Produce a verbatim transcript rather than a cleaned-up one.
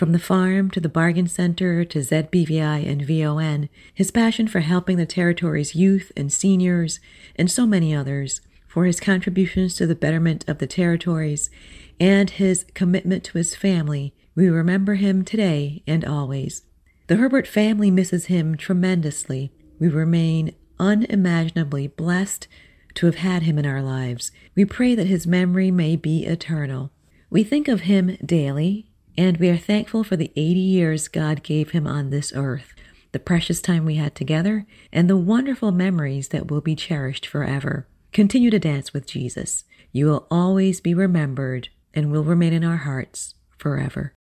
From the farm to the bargain center to Z B V I and V O N, his passion for helping the territory's youth and seniors, and so many others, for his contributions to the betterment of the territories, and his commitment to his family, we remember him today and always. The Herbert family misses him tremendously. We remain unimaginably blessed to have had him in our lives. We pray that his memory may be eternal. We think of him daily, and we are thankful for the eighty years God gave him on this earth, the precious time we had together, and the wonderful memories that will be cherished forever. Continue to dance with Jesus. You will always be remembered and will remain in our hearts forever.